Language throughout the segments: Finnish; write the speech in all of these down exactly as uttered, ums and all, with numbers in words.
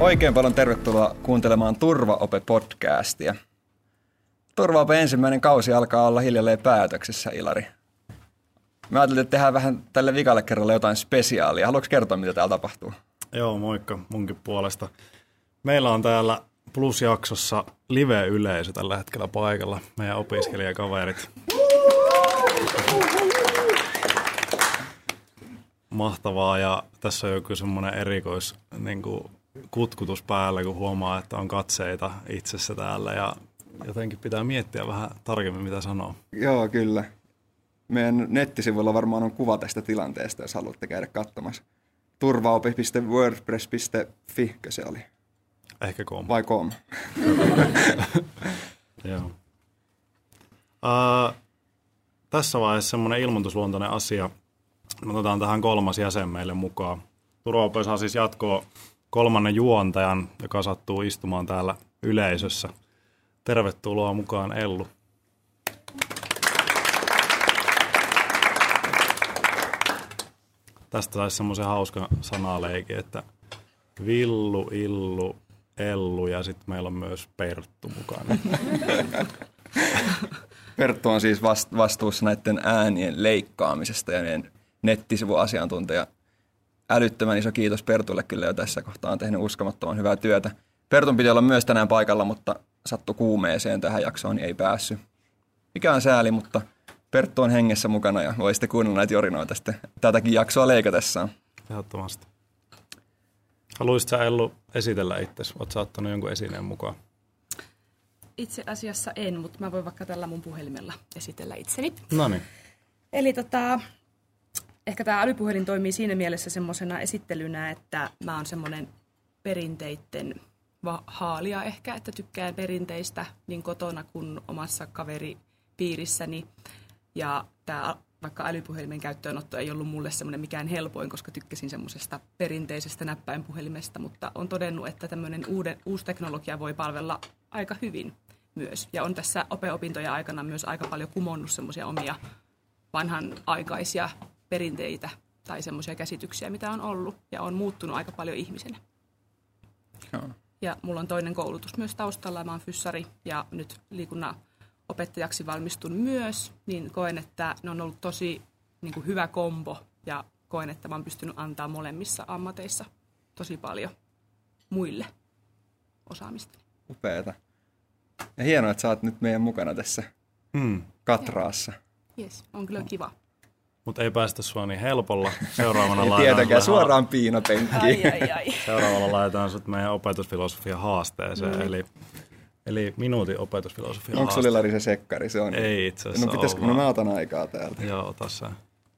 Oikein paljon tervetuloa kuuntelemaan Turvaope-podcastia. Turvaope ensimmäinen kausi alkaa olla hiljalleen päätöksessä, Ilari. Me ajattelin, että tehdään vähän tälle vikalle kerralle jotain spesiaalia. Haluatko kertoa, mitä täällä tapahtuu? Joo, moikka munkin puolesta. Meillä on täällä Plus-jaksossa live-yleisö tällä hetkellä paikalla, meidän opiskelijakaverit. Mahtavaa, ja tässä on joku semmoinen erikois niin kuin kutkutus päällä, kun huomaa, että on katseita itsessä täällä, ja jotenkin pitää miettiä vähän tarkemmin, mitä sanoo. Joo, kyllä. Meidän nettisivuilla varmaan on kuva tästä tilanteesta, jos haluatte käydä katsomassa. turvaope piste wordpress piste fi, se oli? Ehkä com. Vai com? Joo. Uh, tässä vaiheessa semmoinen ilmoitusluontoinen asia. Me otetaan tähän kolmas jäsen meille mukaan. Turvaope saa siis jatkoa kolmannen juontajan, joka sattuu istumaan täällä yleisössä. Tervetuloa mukaan, Ellu. Tästä saisi semmoisen hauskan sanaleikin, että Villu, Illu, Ellu ja sitten meillä on myös Perttu mukana. Perttu on siis vastuussa näiden äänien leikkaamisesta ja meidän nettisivuasiantuntija. Älyttömän iso kiitos Pertulle, kyllä jo tässä kohtaa on tehnyt uskomattoman hyvää työtä. Pertun piti olla myös tänään paikalla, mutta sattui kuumeeseen tähän jaksoon, niin ei päässyt. Mikä on sääli, mutta Perttu on hengessä mukana ja voi sitten kuunnella näitä jorinoita sitten tätäkin jaksoa leikatessaan. Ehdottomasti. Haluaisitko sä, Ellu, esitellä itsesi? Oletko sä ottanut jonkun esineen mukaan? Itse asiassa en, mutta mä voin vaikka tällä mun puhelimella esitellä itseni. Noniin. Eli tota, ehkä tämä älypuhelin toimii siinä mielessä semmoisena esittelynä, että mä oon semmoinen perinteitten haalia ehkä, että tykkään perinteistä niin kotona kuin omassa kaveripiirissäni. Ja tämä vaikka älypuhelimen käyttöönotto ei ollut mulle semmoinen mikään helpoin, koska tykkäsin semmoisesta perinteisestä näppäinpuhelimesta, mutta on todennut, että tämmöinen uusi teknologia voi palvella aika hyvin myös. Ja on tässä ope-opintojen aikana myös aika paljon kumonnut semmoisia omia vanhanaikaisia perinteitä tai semmoisia käsityksiä, mitä on ollut, ja on muuttunut aika paljon ihmisenä. Joo. Ja mulla on toinen koulutus myös taustalla, mä oon fyssari, ja nyt liikunnan opettajaksi valmistun myös, niin koen, että ne on ollut tosi niin kuin hyvä kombo, ja koen, että mä oon pystynyt antaa molemmissa ammateissa tosi paljon muille osaamista. Upeeta. Ja hienoa, että sä oot nyt meidän mukana tässä Mm. katraassa. Jes, on kyllä kiva. Mutta ei päästä sua niin helpolla. Seuraavana Ei laitetaan tietenkään, sulle suoraan piinapenkkiin. Ai, ai, ai. Seuraavalla laitetaan sut meidän opetusfilosofian haasteeseen, Mm. eli, eli minuutin opetusfilosofian Onko haaste. sulla, Lari, se sekkari? Se on. Ei itse asiassa No pitäisikö, ole. no mä otan aikaa täältä. Joo, ota sä.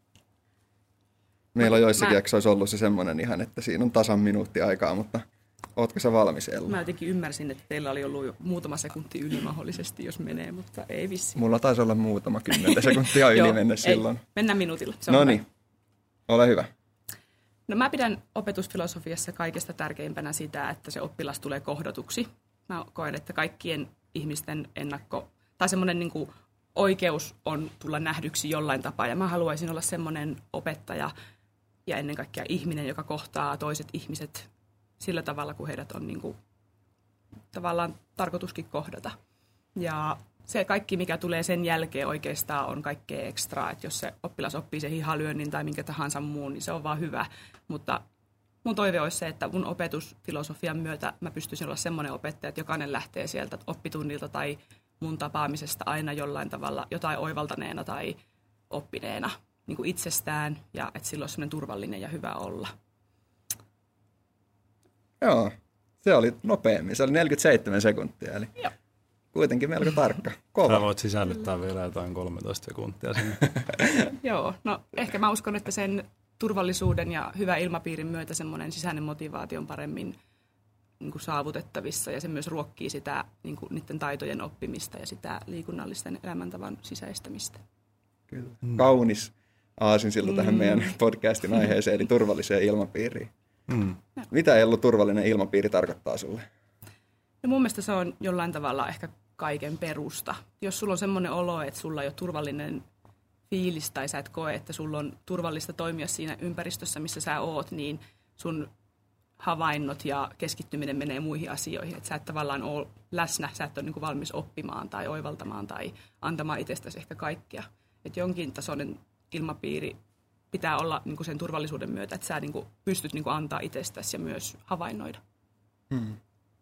Meillä on joissakin Mä- jaksoissa ollut se semmoinen ihan, että siinä on tasan minuutti aikaa, mutta ootko sä valmis, Ellu? Mä jotenkin ymmärsin, että teillä oli ollut jo muutama sekunti yli mahdollisesti, jos menee, mutta ei vissiin. Mulla taisi olla muutama kymmentä sekuntia yli Joo, mennä ei. silloin. Mennään minuutilla. Se on No hyvä. niin, ole hyvä. No mä pidän opetusfilosofiassa kaikesta tärkeimpänä sitä, että se oppilas tulee kohdatuksi. Mä koen, että kaikkien ihmisten ennakko, tai semmoinen niin kuin oikeus on tulla nähdyksi jollain tapaa. Ja mä haluaisin olla semmoinen opettaja ja ennen kaikkea ihminen, joka kohtaa toiset ihmiset sillä tavalla, kun heidät on niin kuin, tavallaan tarkoituskin kohdata. Ja se kaikki, mikä tulee sen jälkeen oikeastaan, on kaikkea ekstraa. Että jos se oppilas oppii sen hihalyönnin tai minkä tahansa muun, niin se on vaan hyvä. Mutta mun toive olisi se, että mun opetusfilosofian myötä mä pystyisin olla semmoinen opettaja, että jokainen lähtee sieltä oppitunnilta tai mun tapaamisesta aina jollain tavalla jotain oivaltaneena tai oppineena niin kuin itsestään, ja että sillä olisi semmoinen turvallinen ja hyvä olla. Joo, se oli nopeammin. Se oli neljäkymmentäseitsemän sekuntia, eli Joo. kuitenkin melko tarkka. Sä Kova. voit sisällyttää vielä jotain kolmetoista sekuntia sinne. Joo, no ehkä mä uskon, että sen turvallisuuden ja hyvän ilmapiirin myötä semmoinen sisäinen motivaatio on paremmin niin kuin saavutettavissa, ja se myös ruokkii sitä niin kuin niiden taitojen oppimista ja sitä liikunnallisten elämäntavan sisäistämistä. Kyllä. Kaunis aasinsilta tähän meidän podcastin aiheeseen, eli turvalliseen ilmapiiriin. Mm. Mitä, Ellu, turvallinen ilmapiiri tarkoittaa sulle? No mun mielestä se on jollain tavalla ehkä kaiken perusta. Jos sulla on semmoinen olo, että sulla ei ole turvallinen fiilis tai sä et koe, että sulla on turvallista toimia siinä ympäristössä, missä sä oot, niin sun havainnot ja keskittyminen menee muihin asioihin. Että sä et tavallaan ole läsnä, sä et ole niin kuin valmis oppimaan tai oivaltamaan tai antamaan itsestäsi ehkä kaikkea. Että jonkin tasoinen ilmapiiri pitää olla niin kuin sen turvallisuuden myötä, että sä niin kuin pystyt niin kuin antaa itsestäsi ja myös havainnoida. Hmm.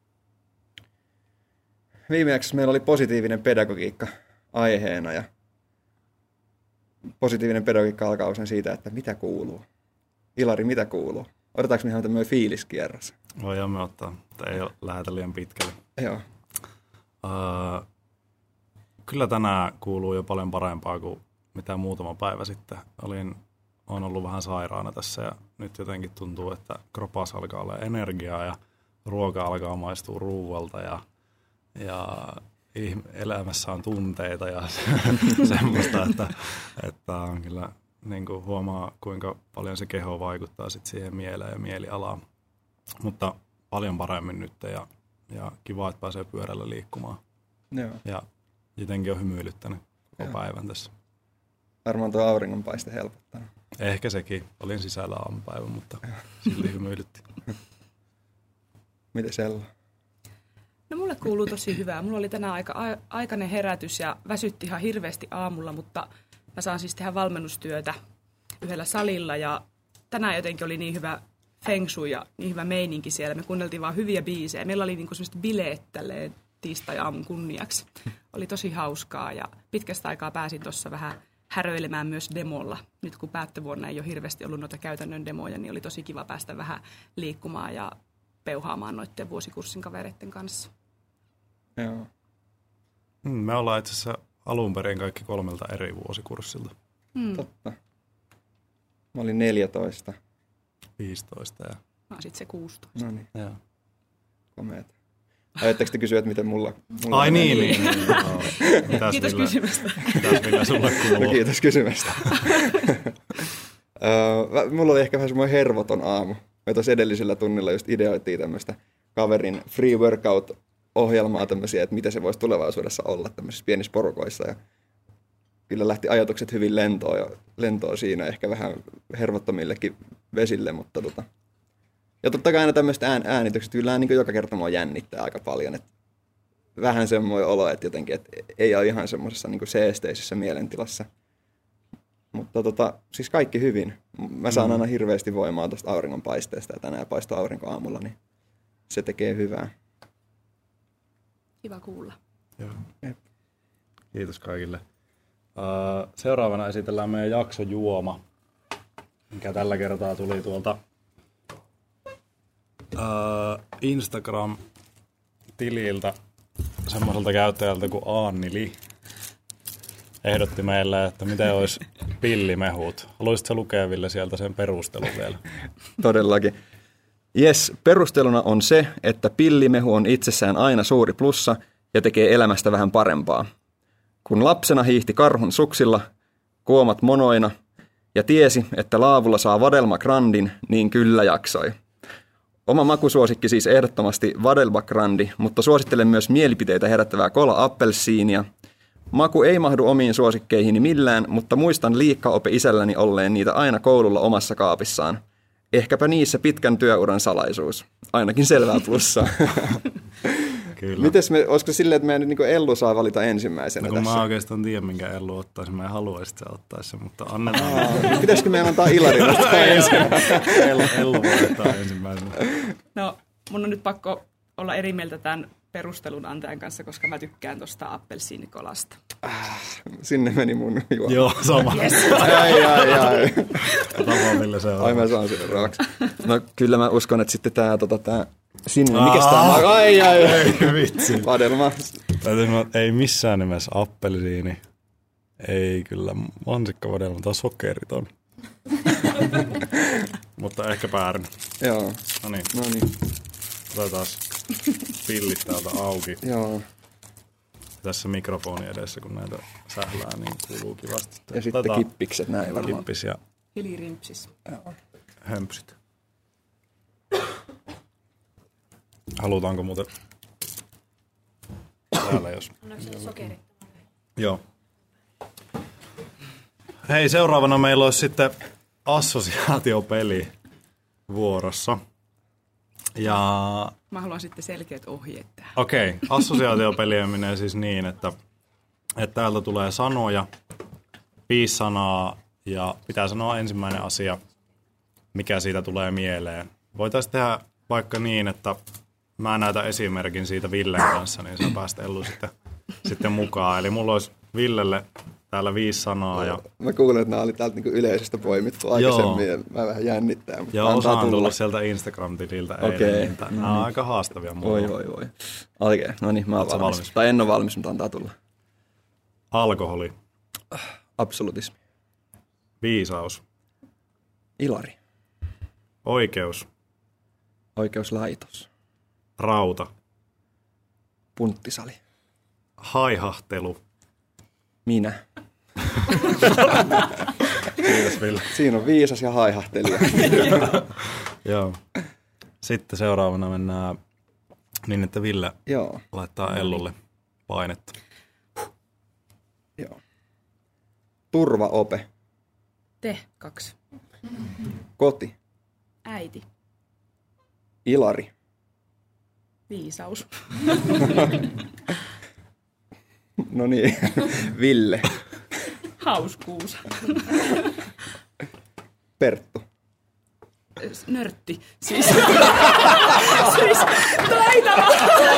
Viimeksi meillä oli positiivinen pedagogiikka aiheena ja positiivinen pedagogiikka alkaa usein siitä, että mitä kuuluu. Ilari, mitä kuuluu? Otetaanko me ihan tämmöinen fiiliskierros? Voidaan me ottaa, mutta ei lähdetä liian pitkälle. Joo. Uh, kyllä tänään kuuluu jo paljon parempaa kuin mitä muutama päivä sitten. Olin, olen ollut vähän sairaana tässä ja nyt jotenkin tuntuu, että kropassa alkaa olla energiaa ja ruoka alkaa maistua ruualta ja, ja elämässä on tunteita ja semmoista, että, että on kyllä niin kuin huomaa, kuinka paljon se keho vaikuttaa sit siihen mieleen ja mielialaan. Mutta paljon paremmin nyt ja, ja kiva, että pääsee pyörällä liikkumaan. Joo. Ja jotenkin on hymyilyttänyt koko Joo. päivän tässä. Varmaan tuo auringonpaiste helpottaa. Ehkä sekin. Olin sisällä aamupäivän, mutta silti hymyilytti. Miten Ella? No mulle kuuluu tosi hyvää. Mulla oli tänään aika a- aikainen herätys ja väsytti ihan hirveästi aamulla, mutta mä saan siis tehdä valmennustyötä yhdellä salilla ja tänään jotenkin oli niin hyvä feng shui ja niin hyvä meininki siellä. Me kuunneltiin vaan hyviä biisejä. Meillä oli niinku semmoiset bileet tälleen tiistai-aamun kunniaksi. Oli tosi hauskaa ja pitkästä aikaa pääsin tuossa vähän häröilemään myös demolla. Nyt kun päättövuonna ei ole hirveästi ollut noita käytännön demoja, niin oli tosi kiva päästä vähän liikkumaan ja peuhaamaan noiden vuosikurssin kavereiden kanssa. Joo. Me ollaan itse asiassa alun perin kaikki kolmelta eri vuosikurssilta. Mm. Totta. Mä olin neljätoista. viisitoista ja... Mä oon sit se kuusitoista. No niin, Joo. komeeta. Ajatteko te kysyä, että miten mulla... mulla Ai niin, niin. niin. Mitäs Kiitos Ville, kysymästä. mitäs Ville sulle kuuluu? No, kiitos kysymästä. uh, mulla oli ehkä vähän semmoinen hervoton aamu. Me tuossa edellisellä tunnilla just ideoitiin tämmöistä kaverin free workout-ohjelmaa tämmöisiä, että mitä se voisi tulevaisuudessa olla tämmöisissä pienissä porukoissa. Ja kyllä lähti ajatukset hyvin lentoon, ja lentoon siinä, ehkä vähän hervottomillekin vesille, mutta tota... Ja totta kai aina tämmöiset ään, äänitykset kyllä niin joka kerta mua jännittää aika paljon. Et vähän semmoinen olo, että jotenkin et ei ole ihan semmoisessa niin seesteisessä mielentilassa. Mutta tota, siis kaikki hyvin. Mä saan mm. aina hirveästi voimaa tuosta auringonpaisteesta ja tänään paistuu aurinko aamulla, niin se tekee hyvää. Kiva kuulla. Joo. Kiitos kaikille. Uh, seuraavana esitellään meidän jaksojuoma, mikä tällä kertaa tuli tuolta uh, Instagram-tililtä semmoiselta käyttäjältä kuin Annili. Ehdotti meille, että miten olisi pillimehut. Haluaisitko lukea, Ville, sieltä sen perustelun vielä? Todellakin. Jes, perusteluna on se, että pillimehu on itsessään aina suuri plussa ja tekee elämästä vähän parempaa. Kun lapsena hiihti karhun suksilla, kuomat monoina ja tiesi, että laavulla saa Vadelma Grandin, niin kyllä jaksoi. Oma makusuosikki siis ehdottomasti Vadelma Grandi, mutta suosittelen myös mielipiteitä herättävää Kola Appelsiinia. Maku ei mahdu omiin suosikkeihini millään, mutta muistan liikkaope isälläni olleen niitä aina koululla omassa kaapissaan. Ehkäpä niissä pitkän työuran salaisuus. Ainakin selvää plussaa. Kyllä. Mites me, olisiko silleen, että meidän niin Ellu saa valita ensimmäisenä no, kun tässä? mä oikeastaan tiedän, minkä Ellu ottaisi. Mä en haluaisi, että se ottaisi sen, mutta annetaan. Aa, pitäisikö meidän antaa Ilarin ottaa ensimmäisenä? Ellu, Ellu voi ottaa ensimmäisenä. No, mun on nyt pakko olla eri mieltä tämän perustelun antajan kanssa, koska mä tykkään tuosta appelsiinikolasta. Ah, sinne meni mun juoma. Joo, sama. Yes. Ai, ai, ai. Tapa, millä se on. Ai, mä saan sinne raaksi. No kyllä mä uskon, että sitten tää, tota, tää sinne, mikäs tää on? Ai, ai, ai. Vitsi. Vadelma. Ei missään nimessä appelsiini. Ei kyllä mansikkavadelma, tää on sokeriton. Mutta ehkä päärin. Joo. No niin. No niin. Otetaan pillit täältä auki. Joo. Tässä mikrofoni edessä, kun näitä sählää, niin kuuluu kivasti. Ja sitten Otetaan kippikset näin varmaan. Kippis ja Hilirimpsis. hömpsyt. Halutaanko muuten täällä, jos... Onko se sokeri? Joo. Hei, seuraavana meillä olisi sitten assosiaatiopeli vuorossa. Ja Mä haluan sitten selkeät ohjeet tähän. okei, okay. Assosiaatiopeliä menee siis niin, että, että täältä tulee sanoja, viisi sanaa ja pitää sanoa ensimmäinen asia, mikä siitä tulee mieleen. Voitaisiin tehdä vaikka niin, että mä näytän esimerkin siitä Villen kanssa, niin saa päästä Ellu sitten, sitten mukaan. Eli mulla olisi Villelle täällä viisi sanaa. Ja Mä kuulen, että nämä oli täältä niinku yleisöstä poimittu aikaisemmin ja mä vähän jännittää. ja osa on tullut sieltä Instagram-tililtä eilen. Okei. Niin t- nämä on aika haastavia mulla. Voi, voi, voi. Oikein, no niin, mä oon Ootko valmis. valmis? Tai en ole valmis, mutta antaa tulla. Alkoholi, Absolutismi. viisaus, Ilari. oikeus, Oikeuslaitos. rauta, Punttisali. haihahtelu. Minä. Kiitos Ville. Siinä on viisas ja haihahtelija. Joo. Sitten seuraavana mennään niin, että Ville Joo, laittaa Ellulle painetta. joo. Turvaope. Te kaksi. Koti. Äiti. Ilari. Viisaus. No niin, Ville. Hauskuus. Perttu. Nörtti. Siis, siis taitava.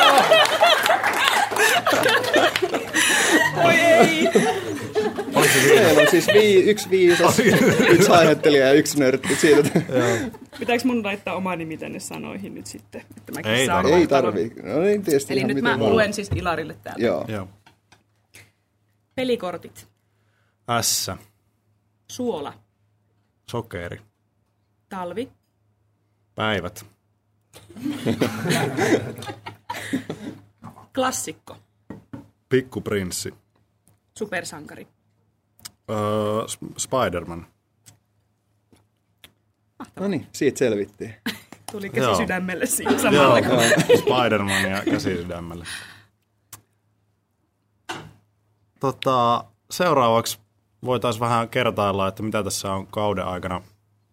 Oi ei. Meillä on siis vii, yksi viisas, yksi haihattelija ja yksi nörtti. Siitä. Pitääkö mun laittaa oma nimi tänne sanoihin nyt sitten? Että mäkin Ei saan tarvi. Ei laittaa- tarvii. No niin, tietysti Eli ihan nyt miten mä vaan. luen siis Ilarille täältä. Joo. Joo. Pelikortit. S, Suola. sokeri, Talvi. päivät, Klassikko. pikkuprinssi, Supersankari. öö, Sp- Spider-Man, No niin, siitä selvittiin. Tuli käsi Joo. sydämelle siinä Joo, samalla. kun- Spider-Man ja käsi sydämelle. Tota, seuraavaksi voitaisiin vähän kertailla, että mitä tässä on kauden aikana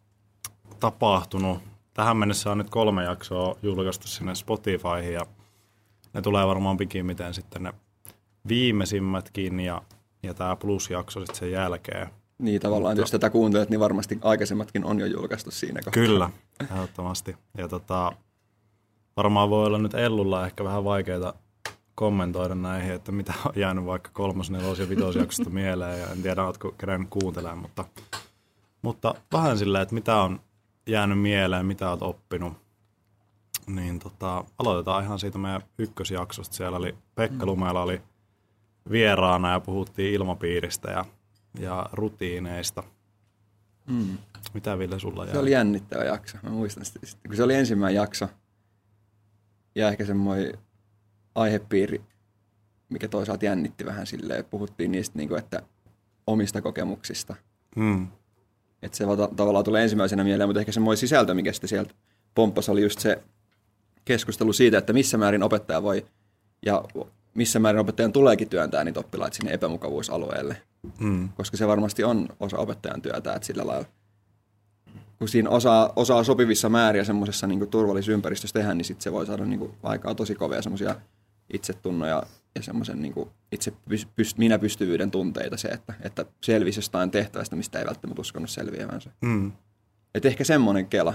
tapahtunut. Tähän mennessä on nyt kolme jaksoa julkaistu sinne Spotifyhin ja ne tulee varmaan pikimmiten sitten ne viimeisimmätkin ja, ja tämä plus-jakso sitten sen jälkeen. Niin tavallaan, jos tätä kuuntelet, niin varmasti aikaisemmatkin on jo julkaistu siinä kohtaa. Kyllä, ehdottomasti. Ja tota, varmaan voi olla nyt Ellulla ehkä vähän vaikeaa kommentoida näihin, että mitä on jäänyt vaikka kolmos, nelos ja vitosjaksosta mieleen. Ja en tiedä, oletko kerännyt kuuntelemaan, mutta, mutta vähän silleen, että mitä on jäänyt mieleen, mitä olet oppinut. Niin tota, aloitetaan ihan siitä meidän ykkösjaksosta. Siellä oli Pekka Lumela oli vieraana ja puhuttiin ilmapiiristä ja, ja rutiineista. Mm. Mitä Ville sulla jää? Se oli jännittävä jakso. Mä muistan sitä. Kun se oli ensimmäinen jakso ja ehkä semmoinen aihepiiri, mikä toisaalta jännitti vähän silleen. Puhuttiin niistä, niin kuin, että omista kokemuksista. Hmm. Että se vata, tavallaan tulee ensimmäisenä mieleen, mutta ehkä semmoinen sisältö, mikä sitten sieltä pomppasi, oli just se keskustelu siitä, että missä määrin opettaja voi ja missä määrin opettajan tuleekin työntää niitä oppilaita sinne epämukavuusalueelle. Hmm. Koska se varmasti on osa opettajan työtä, että sillä lailla, kun siinä osaa, osaa sopivissa määriä semmoisessa niin turvallisessa ympäristössä tehdä, niin sit se voi saada niin kuin, aikaa tosi kovia semmoisia itsetunnoja ja semmoisen niin kuin, itse pyst- minäpystyvyyden tunteita se, että, että selvisi jostain tehtävästä, mistä ei välttämättä uskonut selviävänsä. Hmm. Et ehkä semmoinen kela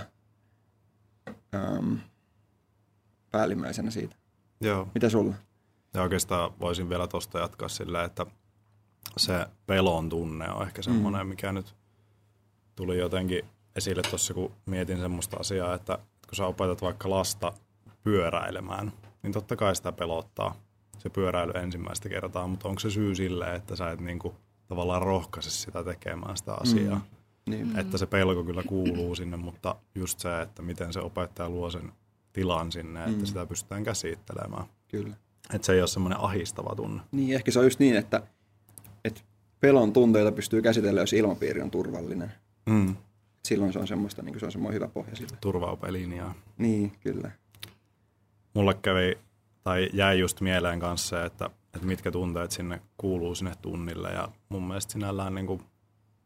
ähm, päällimmäisenä siitä. Joo. Mitä sulla? Ja oikeastaan voisin vielä tuosta jatkaa sillä, että se pelon tunne on ehkä semmoinen, mikä nyt tuli jotenkin esille tuossa, kun mietin semmoista asiaa, että kun sä opetat vaikka lasta pyöräilemään, niin totta kai sitä pelottaa se pyöräily ensimmäistä kertaa, mutta onko se syy sille, että sä et niinku tavallaan rohkaise sitä tekemään sitä asiaa? Mm. Niin. Että se pelko kyllä kuuluu sinne, mutta just se, että miten se opettaja luo sen tilan sinne, että Mm. sitä pystytään käsittelemään. Kyllä. Että se ei ole semmoinen ahistava tunne. Niin, ehkä se on just niin, että, että pelon tunteita pystyy käsitellä, jos ilmapiiri on turvallinen. Mm. Silloin se on semmoista, niin kuin se on semmoinen hyvä pohja sille. Turvaupelinjaa. Niin, kyllä. Mulle kävi, tai jäi just mieleen kanssa se, että, että mitkä tunteet sinne kuuluu sinne tunnille. Ja mun mielestä sinällään niin kuin,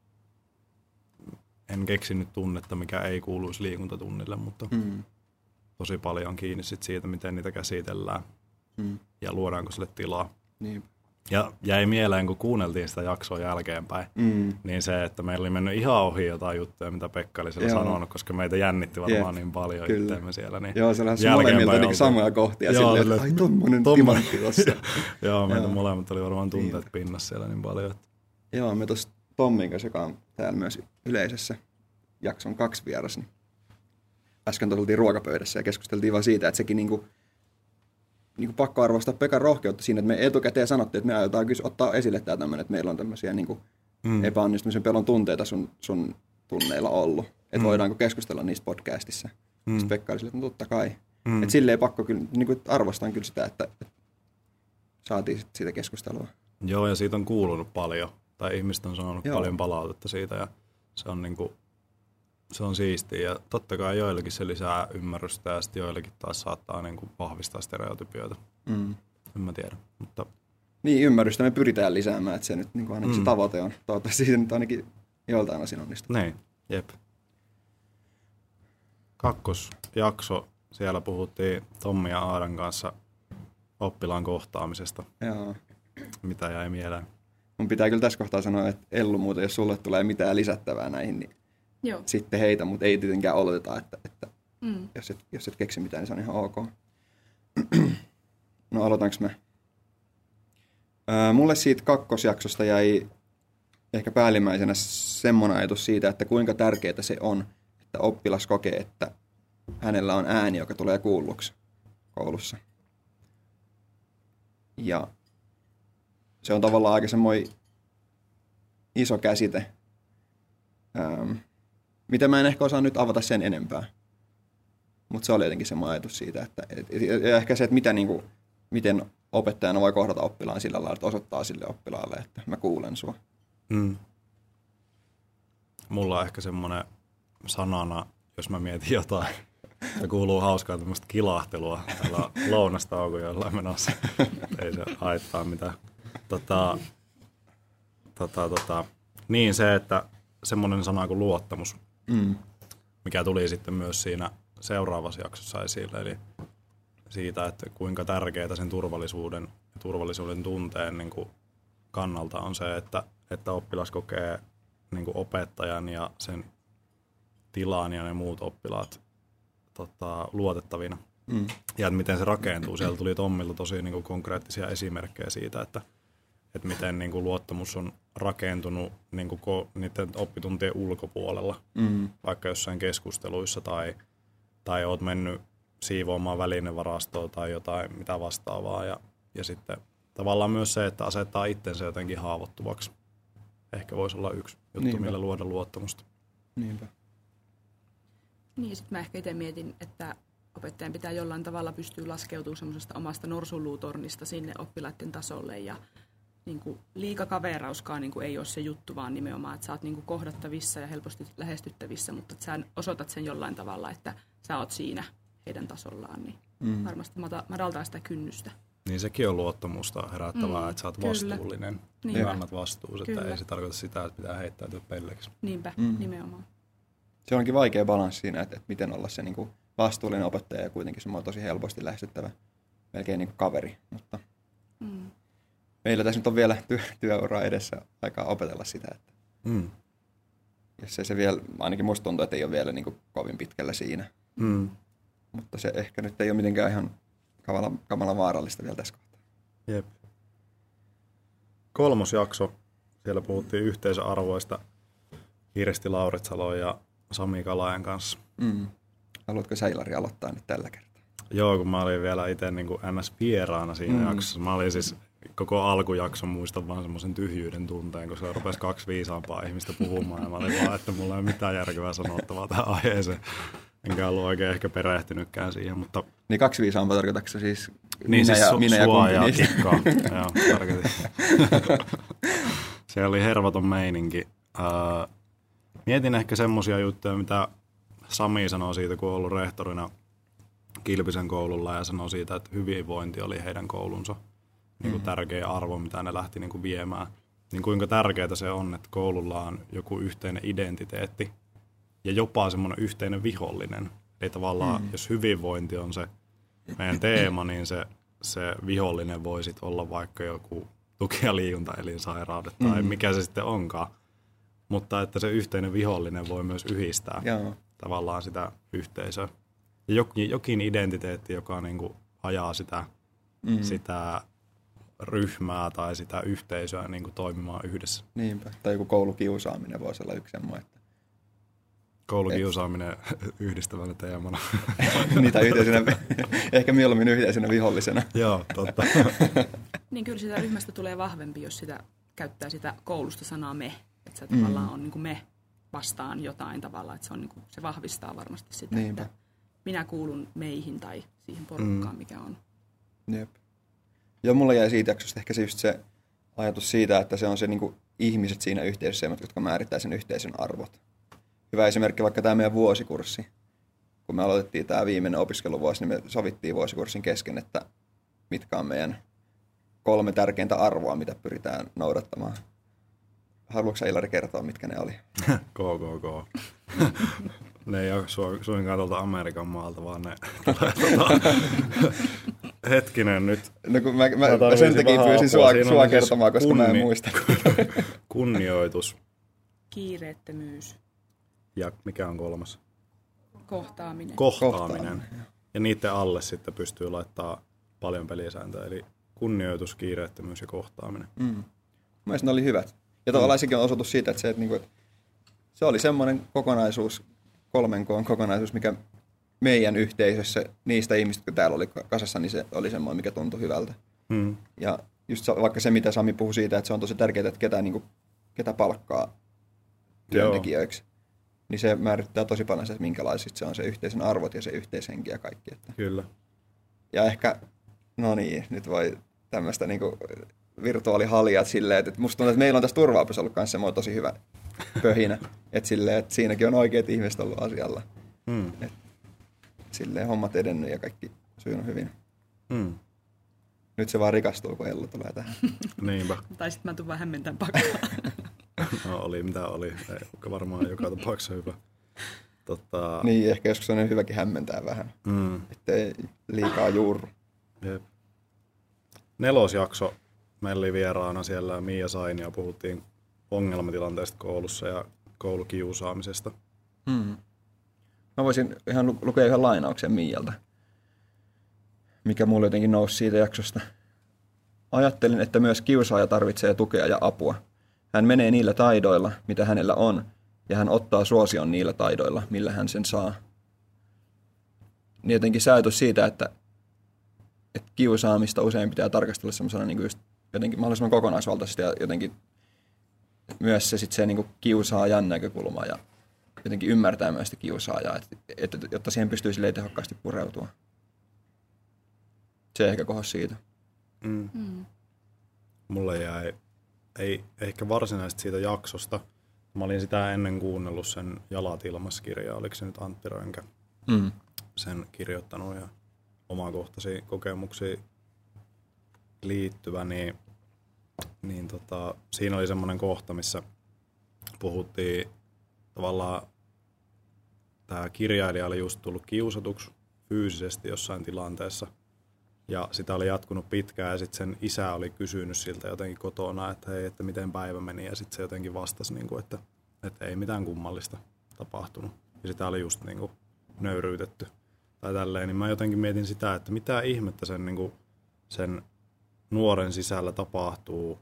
en keksinyt tunnetta, mikä ei kuuluisi liikuntatunnille, mutta Mm. tosi paljon kiinni sit siitä, miten niitä käsitellään Mm. ja luodaanko sille tilaa. Niin. Ja jäi mieleen, kun kuunneltiin sitä jaksoa jälkeenpäin, mm. niin se, että meillä oli mennyt ihan ohi jotain juttuja, mitä Pekka oli siellä Joo. sanonut, koska meitä jännitti varmaan Jep. niin paljon itseämme siellä. Niin Joo, se lähti molemmilta niin samoja kohtia Joo, silleen, että ai tommonen timantti tossa. Joo, meitä molemmat oli varmaan tunteet niin. pinnassa siellä niin paljon. Että... Joo, me tuossa Tommin kanssa, joka on täällä myös yleisessä jakson kaksi vieras, niin äsken oltiin ruokapöydässä ja keskusteltiin vaan siitä, että sekin niinku niin kuin pakko arvostaa Pekan rohkeutta siinä, että me etukäteen sanottiin, että me aiotaan kyllä ottaa esille tämä tämmöinen, että meillä on tämmöisiä niin kuin mm. epäonnistumisen pelon tunteita sun, sun tunneilla ollut. Että mm. voidaanko keskustella niistä podcastissa. Mm. Sitten Pekka oli sille, että no totta kai. Mm. Että silleen pakko kyllä, niin kuin arvostan kyllä sitä, että, että saatiin siitä keskustelua. Joo, ja siitä on kuulunut paljon. Tai ihmiset on saanut Joo. paljon palautetta siitä ja se on niin kuin se on siistiä ja totta kai joillekin se lisää ymmärrystä ja sitten joillekin taas saattaa niin kuin vahvistaa stereotypioita. Mm. En mä tiedä, mutta... Niin, ymmärrystä me pyritään lisäämään, että se nyt niin kuin ainakin mm. se tavoite on. Toivottavasti se nyt ainakin joltain osin onnistuu. Niin, jep. Kakkosjakso, siellä puhuttiin Tommi ja Aadan kanssa oppilaan kohtaamisesta. Joo. Mitä jäi mieleen? Mun pitää kyllä tässä kohtaa sanoa, että Ellu muuten, jos sulle tulee mitään lisättävää näihin, niin Joo. sitten heitä, mutta ei tietenkään oleteta, että, että mm. jos, et, jos et keksi mitään, niin se on ihan ok. No aloitanko mä? Ää, mulle siitä kakkosjaksosta jäi ehkä päällimmäisenä semmoinen ajatus siitä, että kuinka tärkeää se on, että oppilas kokee, että hänellä on ääni, joka tulee kuulluksi koulussa. Ja se on tavallaan aika semmoinen iso käsite, ähm, mitä mä en ehkä osaa nyt avata sen enempää. Mutta se oli jotenkin semmoinen ajatus siitä, että et, et, ja ehkä se, että mitä, niin kuin, miten opettajana voi kohdata oppilaan sillä lailla, että osoittaa sille oppilaalle, että mä kuulen sua. Mm. Mulla on ehkä semmoinen sanana, jos mä mietin jotain, se kuuluu hauskaa tämmöistä kilahtelua. Täällä on lounastauko jollain menossa. Ei se haittaa mitään. Tota, tota, tota. Niin se, että semmoinen sana kuin luottamus, mm. mikä tuli sitten myös siinä seuraavassa jaksossa esille, eli siitä, että kuinka tärkeää sen turvallisuuden ja turvallisuuden tunteen niin kuin kannalta on se, että, että oppilas kokee niin kuin opettajan ja sen tilan ja ne muut oppilaat tota, luotettavina. Mm. Ja että miten se rakentuu. Siellä tuli Tommilta tosi niin kuin konkreettisia esimerkkejä siitä, että, että miten niin kuin luottamus on rakentunut niin kuin ko, niiden oppituntien ulkopuolella, mm. vaikka jossain keskusteluissa tai, tai oot mennyt siivoamaan välinevarastoa tai jotain mitä vastaavaa. Ja, ja sitten tavallaan myös se, että asettaa itsensä jotenkin haavoittuvaksi. Ehkä voisi olla yksi juttu, Niinpä. millä luoda luottamusta. Niinpä. Niin, sitten mä ehkä itse mietin, että opettajan pitää jollain tavalla pystyä laskeutumaan semmoisesta omasta norsunluutornista sinne oppilaiden tasolle. Ja niin kuin liikakaverauskaan niin kuin ei ole se juttu, vaan nimenomaan, että sä oot niin kuin kohdattavissa ja helposti lähestyttävissä, mutta että sä osoitat sen jollain tavalla, että sä oot siinä heidän tasollaan, niin mm. varmasti madaltaa sitä kynnystä. Niin sekin on luottamusta herättävää, mm, että sä oot kyllä. vastuullinen niin. ja annat vastuus, että kyllä. ei se tarkoita sitä, että pitää heittäytyä pelleksi. Niinpä, mm. nimenomaan. Se onkin vaikea balanssi siinä, että, että miten olla se niin kuin vastuullinen opettaja ja kuitenkin semmoinen tosi helposti lähestyttävä, melkein niin kuin kaveri. Mutta mm. meillä tässä nyt on vielä työ, työuraa edessä aikaa opetella sitä, että mm. jos ei se vielä, ainakin musta tuntuu, että ei ole vielä niin kuin kovin pitkällä siinä. Mm. Mutta se ehkä nyt ei ole mitenkään ihan kamala, kamala vaarallista vielä tässä kohtaa. Jep. Kolmos jakso. Siellä puhuttiin yhteisöarvoista Kirsti Lauritsalo ja Sami Kalajan kanssa. Mm. Haluatko sä, Ilari, aloittaa nyt tällä kertaa? Joo, kun mä olin vielä itse niin kuin N S-vieraana siinä mm. jaksossa. Mä olin siis koko alkujakson muistan vaan semmoisen tyhjyyden tunteen, kun se rupesi kaksi viisaampaa ihmistä puhumaan. Ja mä olin vaan, että mulla ei ole mitään järkevää sanottavaa tähän aiheeseen. Enkä ollut oikein ehkä perehtynytkään siihen, mutta... Niin kaksi viisaampaa tarkoitatko se siis niin minä siis ja, su- minä ja sua ja kumpi Kikkaa. Joo, tarkoitin. Se oli hervoton meininki. Uh, mietin ehkä semmoisia juttuja, mitä Sami sanoi siitä, kun on ollut rehtorina Kilpisen koululla ja sanoi siitä, että hyvinvointi oli heidän koulunsa niin kuin mm. tärkeä arvo, mitä ne lähti niin kuin viemään. Niin kuinka tärkeää se on, että koululla on joku yhteinen identiteetti ja jopa semmoinen yhteinen vihollinen. Eli tavallaan, mm. jos hyvinvointi on se meidän teema, niin se, se vihollinen voi sit olla vaikka joku tuki- ja liikuntaelinsairaudet tai mm. mikä se sitten onkaan. Mutta että se yhteinen vihollinen voi myös yhdistää Joo. tavallaan sitä yhteisöä. Ja jokin, jokin identiteetti, joka niinku ajaa sitä, mm. sitä ryhmää tai sitä yhteisöä niinku toimimaan yhdessä. Niinpä. Tai joku koulukiusaaminen voisi olla yksi semmoinen. Koulukiusaaminen yhdistävänä teemana. Niitä yhteisenä, ehkä mieluummin yhteisenä vihollisena. Joo, totta. Niin kyllä sitä ryhmästä tulee vahvempi, jos sitä käyttää sitä koulusta sanaa me. Että se tavallaan on niin kuin me vastaan jotain tavallaan, että se, on niin kuin, se vahvistaa varmasti sitä, Niinpä. Että minä kuulun meihin tai siihen porukkaan, mm. mikä on. Jep. Joo, mulla jäi siitä jaksosta ehkä se just se ajatus siitä, että se on se niin kuin ihmiset siinä yhteisössä, jotka määrittää sen yhteisön arvot. Hyvä esimerkki vaikka tämä meidän vuosikurssi. Kun me aloitettiin tämä viimeinen opiskeluvuosi, niin me sovittiin vuosikurssin kesken, että mitkä on meidän kolme tärkeintä arvoa, mitä pyritään noudattamaan. Haluatko sä, Ilari, kertoa, mitkä ne oli? Go, go, go. Ne ei ole suinkaan tuolta Amerikan maalta, vaan ne tulee tuota... Hetkinen nyt. No kun mä, mä, mä sen takia pyysin sua, sua kertomaan, koska kunni... mä en muista. Kunnioitus. Kiireettömyys. Ja mikä on kolmas? Kohtaaminen. Kohtaaminen. Kohtaaminen. Ja niiden alle sitten pystyy laittaa paljon pelisääntöjä. Eli kunnioitus, kiireettömyys ja kohtaaminen. Mm. Mielestäni ne oli hyvät. Ja tavallaan sekin on osoitus siitä, että se, että, että se oli semmoinen kokonaisuus, kolmen koon kokonaisuus, mikä meidän yhteisössä, niistä ihmistä, jotka täällä oli kasassa, niin se oli semmoinen, mikä tuntui hyvältä. Mm. Ja just vaikka se, mitä Sami puhui siitä, että se on tosi tärkeää, että ketä, niin kuin, ketä palkkaa työntekijöiksi, Joo. niin se määrittää tosi paljon se, että minkälaisista se on se yhteisön arvot ja se yhteishenki ja kaikki. Että. Kyllä. Ja ehkä, no niin, nyt voi tämmöistä niin kuin virtuaalihaljat silleen, että musta tuntuu, että meillä on tässä turva-opissa ollut myös semmoinen tosi hyvä pöhinä, että, silleen, että siinäkin on oikeat ihmiset ollut asialla. Mm. Että silleen hommat edennyt ja kaikki sujunut hyvin. Mm. Nyt se vaan rikastuu, kun Ellu tulee tähän. Niinpä. Tai sitten mä tuun vähän hämmentään pakkaan. No oli mitä oli. Ei, varmaan joka tapauksessa hyvä. Totta... Niin, ehkä joskus on hyväkin hämmentää vähän. Mm. Ettei liikaa juurru. Jep. Nelosjakso. Meillä oli vieraana siellä Miia Sainio. Puhuttiin ongelmatilanteesta koulussa ja koulukiusaamisesta. Mm. Mä voisin ihan lukea yhden lainauksen Miialta, mikä mulle jotenkin nousi siitä jaksosta. Ajattelin, että myös kiusaaja tarvitsee tukea ja apua. Hän menee niillä taidoilla, mitä hänellä on, ja hän ottaa suosion niillä taidoilla, millä hän sen saa. Niin jotenkin se ajatus siitä, että, että kiusaamista usein pitää tarkastella semmoisena niin kuin just jotenkin mahdollisimman kokonaisvaltaisesti ja jotenkin myös se, sit se niin kuin kiusaajan näkökulma ja jotenkin ymmärtää myös sitä kiusaajaa, että, että, jotta siihen pystyy silleen tehokkaasti pureutua. Se ehkä kohosi siitä. Mm. Mm. Mulle jäi, ei ehkä varsinaisesti siitä jaksosta. Mä olin sitä ennen kuunnellut sen Jalat ilmassa-kirjaa, oliko se nyt Antti Rönkä mm. sen kirjoittanut ja omakohtaisiin kokemuksiin liittyvä, niin, niin tota, siinä oli semmoinen kohta, missä puhuttiin tavallaan, tämä kirjailija oli just tullut kiusatuksi fyysisesti jossain tilanteessa ja sitä oli jatkunut pitkään ja sitten sen isä oli kysynyt siltä jotenkin kotona, että hei, että miten päivä meni ja sitten se jotenkin vastasi, niin kuin, että, että ei mitään kummallista tapahtunut ja sitä oli just niin kuin nöyryytetty tai tälleen, niin mä jotenkin mietin sitä, että mitä ihmettä sen, niin kuin, sen nuoren sisällä tapahtuu,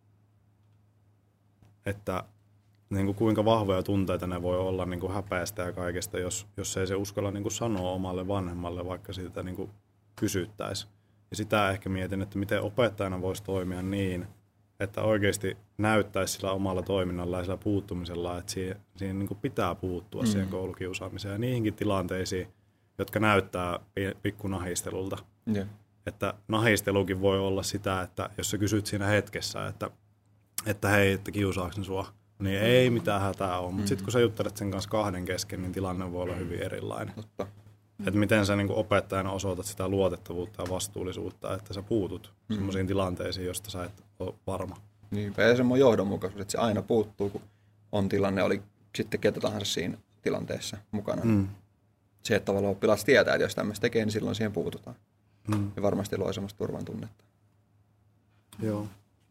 että niin kuin kuinka vahvoja tunteita ne voi olla niin kuin häpeästä ja kaikesta, jos, jos ei se uskalla niin kuin sanoa omalle vanhemmalle, vaikka siitä niin kuin kysyttäisiin. Ja sitä ehkä mietin, että miten opettajana voisi toimia niin, että oikeasti näyttäisi sillä omalla toiminnalla ja sillä puuttumisella, että siihen, siihen niin kuin pitää puuttua mm. siihen koulukiusaamiseen ja niihinkin tilanteisiin, jotka näyttää pikku nahistelulta. Yeah. Että nahistelukin voi olla sitä, että jos sä kysyt siinä hetkessä, että, että hei, että kiusaaks ne sua, niin ei mitään hätää ole. Mutta mm. sitten kun sä juttelet sen kanssa kahden kesken, niin tilanne voi olla hyvin erilainen. Totta. Että miten sä niin kuin opettajana osoitat sitä luotettavuutta ja vastuullisuutta, että sä puutut mm. sellaisiin tilanteisiin, joista sä et ole varma. Niinpä, ja semmoinen johdonmukaisuus, että se aina puuttuu, kun on tilanne, oli sitten ketä tahansa siinä tilanteessa mukana. Mm. se, että tavallaan oppilas tietää, että jos tämmöistä tekee, niin silloin siihen puututaan. Mm. Ja varmasti luo semmoista turvan tunnetta. Joo.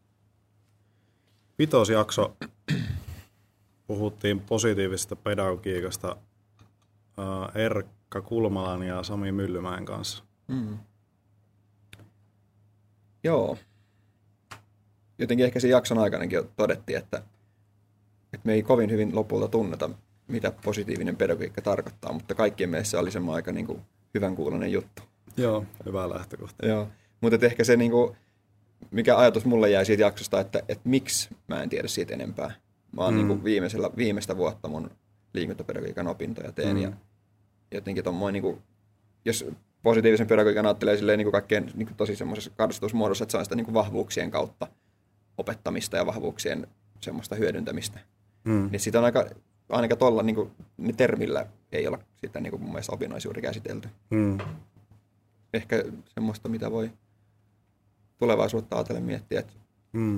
Vitosjakso puhuttiin positiivisesta pedagogiikasta Erkka Kulmalan ja Sami Myllymäen kanssa. Mm. Joo. Jotenkin ehkä siinä jakson aikanakin jo todettiin, että, että me ei kovin hyvin lopulta tunneta, mitä positiivinen pedagogiikka tarkoittaa, mutta kaikkien mielestä oli semmoinen aika niin kuin hyvän kuuloinen juttu. Joo, hyvä lähtökohta. Joo, mutta ehkä se, niin kuin, mikä ajatus mulle jäi siitä jaksosta, että, että miksi mä en tiedä siitä enempää. Mä oon mm. niin kuin viimeisellä, viimeistä vuotta mun liikuntapedagogiikan opintoja teen, mm. ja jotenkin tommoin, niin kuin, jos positiivisen pedagogiikan ajattelee silleen, niin kuin kaikkein niin kuin tosi semmoisessa kartoitusmuodossa, että se on sitä niin kuin vahvuuksien kautta opettamista ja vahvuuksien semmoista hyödyntämistä. Mm. Niin sitä on aika, ainakaan tuolla niin kuin, niin termillä ei olla sitä niin kuin mun mielestä opinnoissa juuri käsitelty. Mm. Ehkä semmoista, mitä voi tulevaisuutta ajatellen miettiä, että, mm.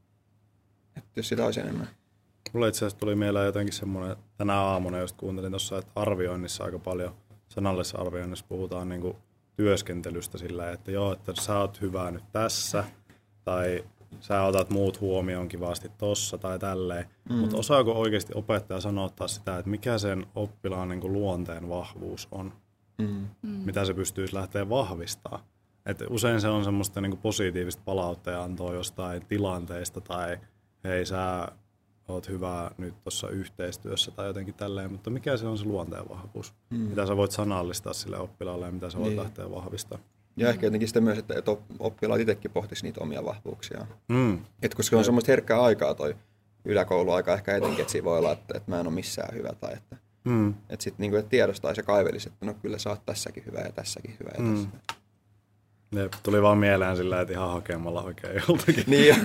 että jos sitä olisi enemmän. Mulle itse asiassa tuli mieleen jotenkin semmoinen, tänä aamuna just kuuntelin tuossa, että arvioinnissa aika paljon, sanallisessa arvioinnissa puhutaan niin kuin työskentelystä sillä, että joo, että sä oot hyvä nyt tässä, tai sä otat muut huomioon kivasti tossa tai tälleen. Mm. Mutta osaako oikeasti opettaja sanoa sitä, että mikä sen oppilaan niin kuin luonteen vahvuus on? Mm. Mitä se pystyisi lähteä vahvistamaan? Et usein se on semmoista niin kuin positiivista palautteja antoa jostain tilanteesta tai hei sä oot hyvä nyt tuossa yhteistyössä tai jotenkin tälleen, mutta mikä se on se luonteen vahvuus? Mm. Mitä sä voit sanallistaa sille oppilaalle ja mitä sä voit niin lähteä vahvistamaan? Ja ehkä jotenkin sitä myös, että oppilaat itsekin pohtisi niitä omia vahvuuksiaan. Mm. Et koska on semmoista herkkää aikaa toi yläkouluaika ehkä etenkin, että siinä voi olla, että, että mä en ole missään hyvä tai että, mm. että sitten niin että tiedostaisi ja kaivelisi, että no kyllä sä oot tässäkin hyvä ja tässäkin hyvä ja mm. tässä. Jep, tuli vaan mieleen sillä, että ihan hakemalla oikein joltakin. Niin jo,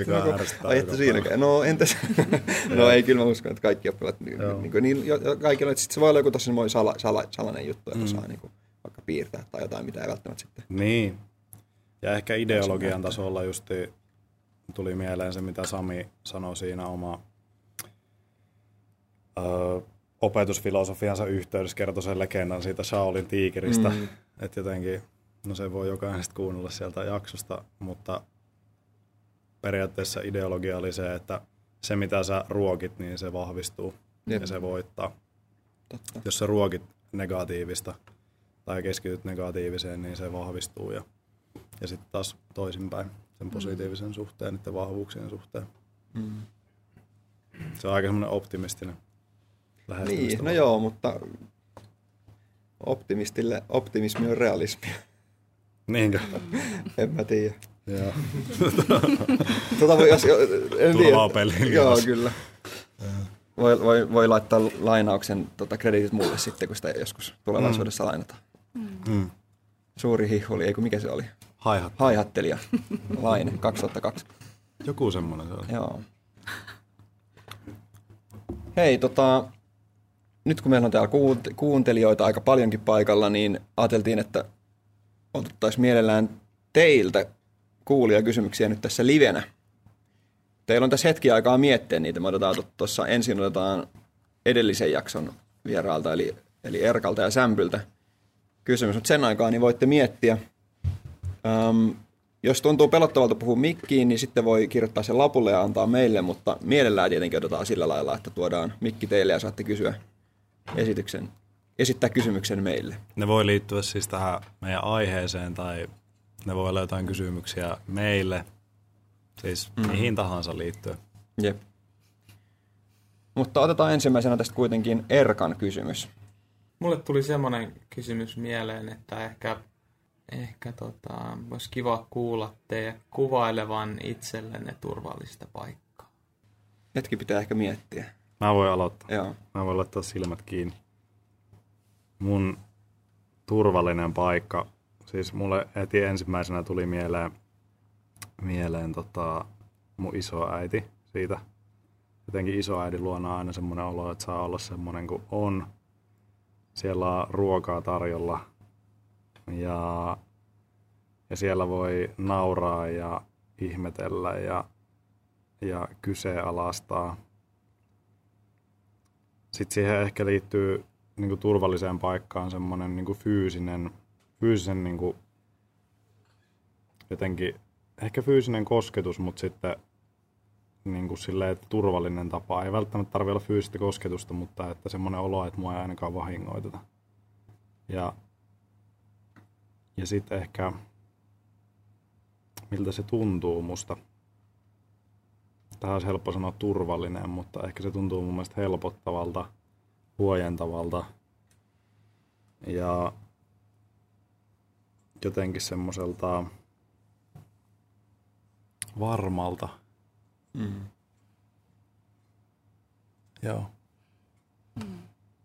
ai että siinäkään. No entäs? No ei, kyllä mä uskon, että kaikki oppilaat, niin, niin, kaikilla, että sitten se voi olla joku tosi sala, sala, salainen juttu, että mm. saa niin kuin, vaikka piirtää tai jotain, mitä ei välttämättä sitten. Niin. Ja ehkä ideologian tasolla justi tuli mieleen se, mitä Sami sanoi siinä oma ö, opetusfilosofiansa yhteydessä, kertoi sen legendan siitä Shaolin tiikeristä. Mm. Että jotenkin, no se voi jokainen sitten kuunnella sieltä jaksosta, mutta periaatteessa ideologia oli se, että se mitä sä ruokit, niin se vahvistuu. Jep. Ja se voittaa. Totta. Jos sä ruokit negatiivista tai keskityt negatiiviseen, niin se vahvistuu ja, ja sitten taas toisinpäin sen positiivisen mm. suhteen, niiden vahvuuksien suhteen. Mm. Se on aika semmoinen optimistinen lähestymistapa. Niin, no joo, mutta optimistille optimismi on realismia. Niinkö? En mä tiedä. Joo. tota voi, jos, en Turvaa peliin. Joo, kyllä. Voi, voi, voi laittaa lainauksen tota, krediitit mulle sitten, kun sitä joskus tulevaisuudessa mm. lainataan. Mm. Suuri hihuli, ei kun mikä se oli? Haihattelija. Haihattelija. Laine, kaksituhattakaksi. Joku semmoinen se oli. Joo. Hei, tota, nyt kun meillä on täällä kuuntelijoita aika paljonkin paikalla, niin ajateltiin, että otettaisiin mielellään teiltä kuulijakysymyksiä nyt tässä livenä. Teillä on tässä hetki aikaa miettiä niitä. Me otetaan tuossa ensin otetaan edellisen jakson vieraalta, eli, eli Erkalta ja Sämpyltä kysymys. Mutta sen aikaa niin voitte miettiä. Öm, jos tuntuu pelottavalta puhua mikkiin, niin sitten voi kirjoittaa sen lapulle ja antaa meille, mutta mielellään tietenkin otetaan sillä lailla, että tuodaan mikki teille ja saatte kysyä esityksen, esittää kysymyksen meille. Ne voi liittyä siis tähän meidän aiheeseen tai ne voi olla jotain kysymyksiä meille. Siis mm. mihin tahansa liittyen. Jep. Mutta otetaan ensimmäisenä tästä kuitenkin Erkan kysymys. Mulle tuli semmoinen kysymys mieleen, että ehkä, ehkä tota, olisi kiva kuulla teidän kuvailevan itsellenne turvallista paikkaa. Hetki pitää ehkä miettiä. Mä voin aloittaa. Joo. Mä voin laittaa silmät kiinni. Mun turvallinen paikka, siis mulle heti ensimmäisenä tuli mieleen mieleen tota, mun isoäiti siitä. Jotenkin isoäidin luona on aina semmoinen olo, että saa olla semmoinen kuin on. Siellä on ruokaa tarjolla ja, ja siellä voi nauraa ja ihmetellä ja, ja kyseenalaistaa. Sitten siihen ehkä liittyy niin kuin turvalliseen paikkaan semmoinen niin kuin fyysinen, fyysisen niin kuin jotenkin, ehkä fyysinen kosketus, mutta sitten niin kuin silleen, että turvallinen tapa. Ei välttämättä tarvitse olla fyysistä kosketusta, mutta että semmoinen olo, että mua ei ainakaan vahingoiteta. Ja, ja sitten ehkä, miltä se tuntuu musta. Tähän olisi helppo sanoa turvallinen, mutta ehkä se tuntuu mun mielestä helpottavalta, huojentavalta ja jotenkin semmoiselta varmalta. Mm. Joo. Mm.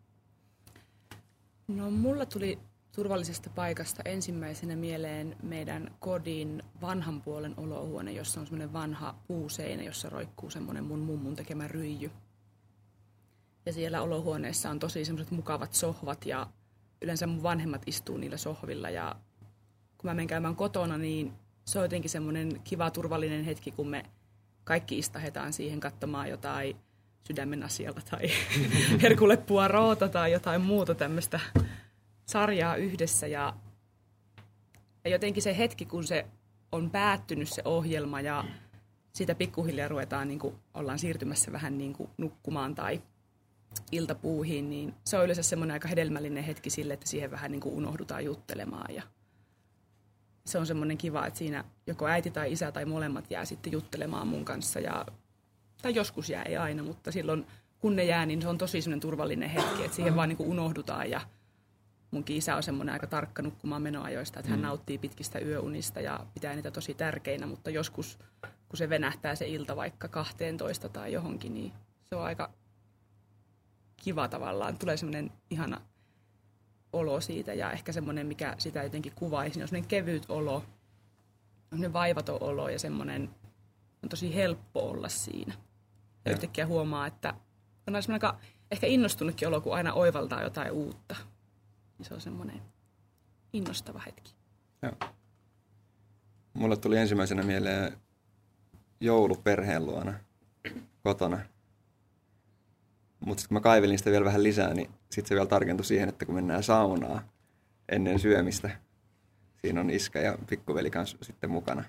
No mulla tuli turvallisesta paikasta ensimmäisenä mieleen meidän kodin vanhan puolen olohuone, jossa on semmoinen vanha puuseinä, jossa roikkuu semmoinen mun mummun tekemä ryijy. Ja siellä olohuoneessa on tosi semmoiset mukavat sohvat ja yleensä mun vanhemmat istuu niillä sohvilla. Ja kun mä menen käymään kotona, niin se on jotenkin semmoinen kiva turvallinen hetki, kun me kaikki istahetaan siihen katsomaan jotain Sydämen asialla tai Hercule Poirota tai jotain muuta tämmöistä sarjaa yhdessä. Ja, ja jotenkin se hetki, kun se on päättynyt se ohjelma ja siitä pikkuhiljaa ruvetaan, niin kuin ollaan siirtymässä vähän niin kuin nukkumaan tai iltapuuhiin, niin se on yleensä semmoinen aika hedelmällinen hetki sille, että siihen vähän niin kuin unohdutaan juttelemaan. Ja se on semmoinen kiva, että siinä joko äiti tai isä tai molemmat jää sitten juttelemaan mun kanssa. Ja, tai joskus jää, ei aina, mutta silloin kun ne jää, niin se on tosi semmoinen turvallinen hetki, että siihen vaan niin kuin unohdutaan. Ja munkin isä on semmoinen aika tarkka nukkumaan menoajoista, että hän nauttii pitkistä yöunista ja pitää niitä tosi tärkeinä, mutta joskus kun se venähtää se ilta vaikka kahteentoista tai johonkin, niin se on aika kiva tavallaan. Tulee semmoinen ihana olo siitä ja ehkä semmoinen, mikä sitä jotenkin kuvaisi, on semmoinen kevyt olo, semmoinen vaivaton olo ja semmoinen on tosi helppo olla siinä. Ja, ja yhtäkkiä huomaa, että on semmoinen aika ehkä innostunutkin olo, kun aina oivaltaa jotain uutta. Niin se on semmoinen innostava hetki. Joo. Mulle tuli ensimmäisenä mieleen joulu perheen luona kotona. Mutta sitten kun mä kaivelin sitä vielä vähän lisää, niin sitten se vielä tarkentui siihen, että kun mennään saunaan ennen syömistä, siinä on iskä ja pikkuveli kanssa sitten mukana.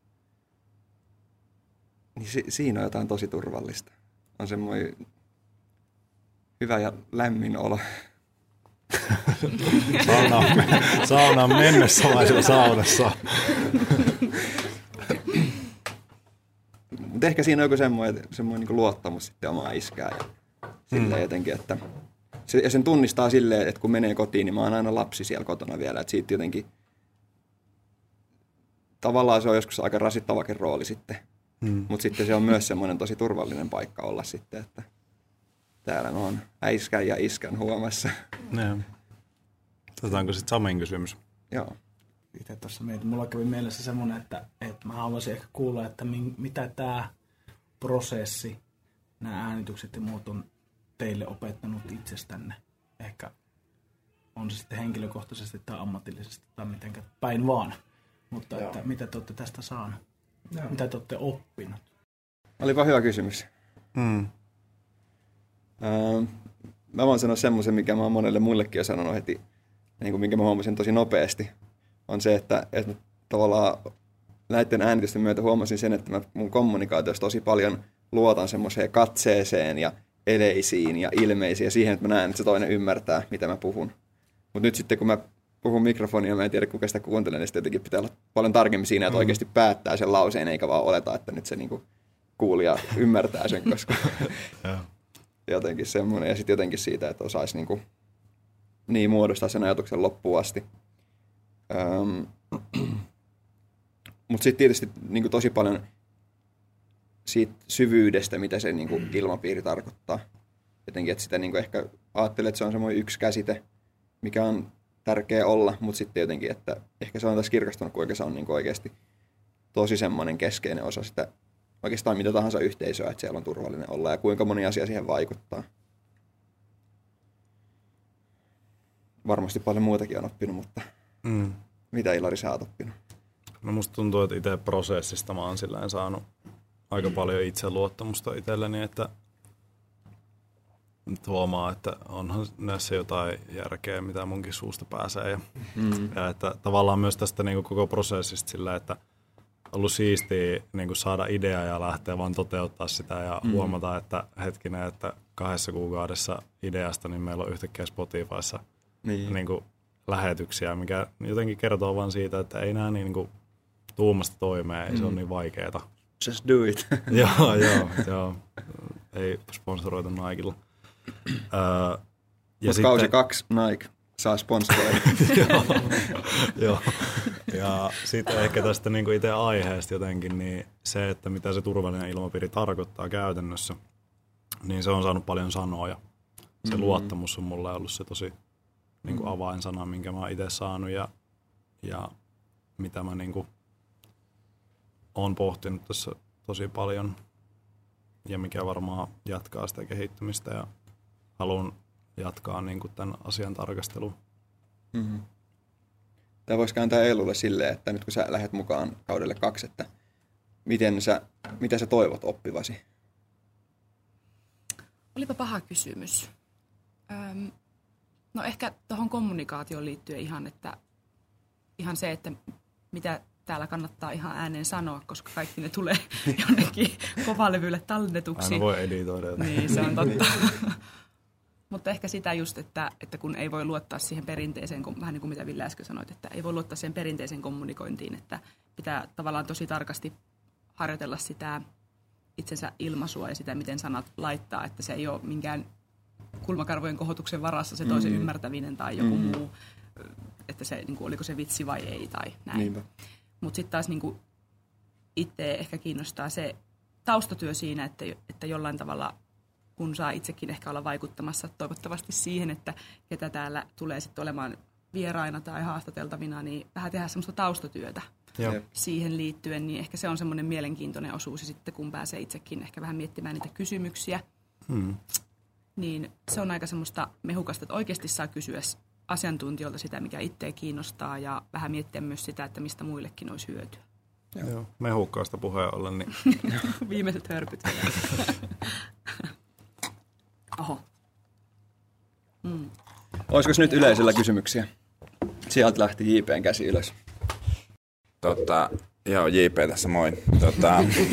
Niin si- siinä on jotain tosi turvallista. On semmoinen hyvä ja lämmin olo. Saunaan, saunaan mennessä salaisella saunassa. Mutta ehkä siinä on joku semmoinen, semmoinen niin luottamus sitten omaa iskää ja silleen mm. jotenkin, että se, ja sen tunnistaa silleen, että kun menee kotiin, niin mä oon aina lapsi siellä kotona vielä, että siitä jotenkin tavallaan se on joskus aika rasittavakin rooli sitten, mm. mutta sitten se on myös semmoinen tosi turvallinen paikka olla sitten, että täällä on äiskän ja iskän huomassa. No. Otetaanko sitten Samin kysymys? Joo. Itse tuossa mietin. Mulla kävi mielessä semmoinen, että, että mä haluaisin ehkä kuulla, että min, mitä tämä prosessi, nämä äänitykset ja muut on teille opettanut itsestänne. Ehkä on se sitten henkilökohtaisesti tai ammatillisesti tai mitenkä päin vaan. Mutta että mitä te olette tästä saanut? Joo. Mitä te olette oppinut? Olipa hyvä kysymys. Mm. Ähm, mä voin sanoa semmoisen, mikä mä oon monelle muillekin jo sanonut heti, niin kuin minkä mä huomasin tosi nopeasti, on se, että, että tavallaan näiden äänitysten myötä huomasin sen, että mä mun kommunikaatiossa tosi paljon luotan semmoiseen katseeseen ja eleisiin ja ilmeisiin ja siihen, että mä näen, että se toinen ymmärtää, mitä mä puhun. Mutta nyt sitten, kun mä puhun mikrofonia ja mä en tiedä, kuka sitä kuuntelee, niin sitten jotenkin pitää olla paljon tarkemmin siinä, että oikeasti päättää sen lauseen, eikä vaan oleta, että nyt se niinku kuulija ymmärtää sen, koska jotenkin semmoinen. Ja sitten jotenkin siitä, että osaisi niinku niin muodostaa sen ajatuksen loppuun asti. Öm, mutta sitten tietysti niinku tosi paljon siitä syvyydestä, mitä se niinku ilmapiiri tarkoittaa. Jotenkin, että sitä niinku ehkä ajattelee, että se on semmoinen yksi käsite, mikä on tärkeä olla, mutta sitten jotenkin, että ehkä se on tässä kirkastunut, kuinka se on niinku oikeasti tosi semmoinen keskeinen osa sitä oikeastaan mitä tahansa yhteisöä, että siellä on turvallinen olla ja kuinka moni asia siihen vaikuttaa. Varmasti paljon muutakin on oppinut, mutta mm. mitä Ilari sä oot oppinut? No musta tuntuu, että itse prosessista mä oon silleen saanut aika paljon itseluottamusta itselleni, että nyt huomaa, että onhan näissä jotain järkeä, mitä munkin suusta pääsee. Ja, mm. ja että tavallaan myös tästä niin kuin koko prosessista sillä, että ollut siistiä niin kuin saada idea ja lähteä vaan toteuttaa sitä ja mm. huomata, että hetkinen, että kahdessa kuukaudessa ideasta niin meillä on yhtäkkiä Spotifyssa niin. Niin kuin lähetyksiä, mikä jotenkin kertoo vaan siitä, että ei nämä niin kuin tuumasta toimeen, ei mm. se ole niin vaikeeta. Just do it. joo, joo, joo. Ei sponsoroitu Nikella. Öö, Mutta kausi kaksi Nike saa sponsoroida. joo, joo. Ja sitten ehkä tästä niin kuin itse aiheesta jotenkin, niin se, että mitä se turvallinen ilmapiiri tarkoittaa käytännössä, niin se on saanut paljon sanoja. Se mm-hmm. luottamus on mulle ollut se tosi niin kuin avainsana, minkä mä oon itse saanut ja, ja mitä mä niin kuin oon pohtinut tässä tosi paljon ja mikä varmaan jatkaa sitä kehittymistä ja haluan jatkaa niin kuin tämän asian tarkastelua. Mm-hmm. Tämä voisi kääntää Eilulle silleen, että nyt kun sä lähdet mukaan kaudelle kaksi, että miten sä, mitä sä toivot oppivasi? Olipa paha kysymys. Öm, no ehkä tuohon kommunikaatioon liittyen ihan, että ihan se, että mitä täällä kannattaa ihan ääneen sanoa, koska kaikki ne tulee jonnekin kovalevylle tallennetuksi. Aina voi editoida. Niin, se on totta. Mutta ehkä sitä just, että, että kun ei voi luottaa siihen perinteiseen, vähän niin kuin mitä Ville äsken sanoit, että ei voi luottaa siihen perinteiseen kommunikointiin, että pitää tavallaan tosi tarkasti harjoitella sitä itsensä ilmaisua ja sitä, miten sanat laittaa, että se ei ole minkään kulmakarvojen kohotuksen varassa se toisen mm. ymmärtäminen tai joku mm. muu, että se, niin kuin, oliko se vitsi vai ei tai näin. Mutta sitten taas niin kuin itse ehkä kiinnostaa se taustatyö siinä, että, että jollain tavalla kun saa itsekin ehkä olla vaikuttamassa toivottavasti siihen, että ketä täällä tulee sitten olemaan vieraina tai haastateltavina, niin vähän tehdä semmoista taustatyötä Joo. siihen liittyen, niin ehkä se on semmoinen mielenkiintoinen osuus, ja sitten kun pääsee itsekin ehkä vähän miettimään niitä kysymyksiä, hmm. niin se on aika semmoista mehukasta, että oikeasti saa kysyä asiantuntijoilta sitä, mikä itseä kiinnostaa, ja vähän miettiä myös sitä, että mistä muillekin olisi hyötyä. Joo, Joo. mehukkaasta puheen ollen. Niin... Viimeiset hörpyt. Oho. Mm. Olisiko nyt yleisöllä kysymyksiä? Sieltä lähti J P:n käsi ylös. Tota, joo, J P tässä moi. Tota,